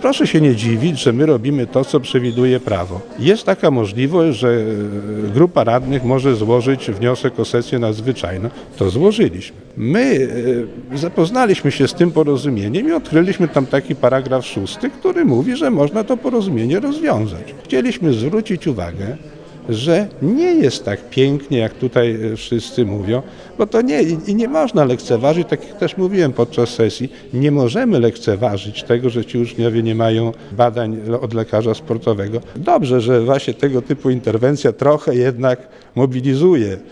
proszę się nie dziwić, że my robimy to, co przewiduje prawo. Jest taka możliwość, że grupa radnych może złożyć wniosek o sesję nadzwyczajną. To złożyliśmy. My zapoznaliśmy się z tym porozumieniem i odkryliśmy tam taki paragraf 6, który mówi, że można to porozumienie rozwiązać. Chcieliśmy zwrócić uwagę, że nie jest tak pięknie, jak tutaj wszyscy mówią, bo to nie można lekceważyć, tak jak też mówiłem podczas sesji, nie możemy lekceważyć tego, że ci uczniowie nie mają badań od lekarza sportowego. Dobrze, że właśnie tego typu interwencja trochę jednak mobilizuje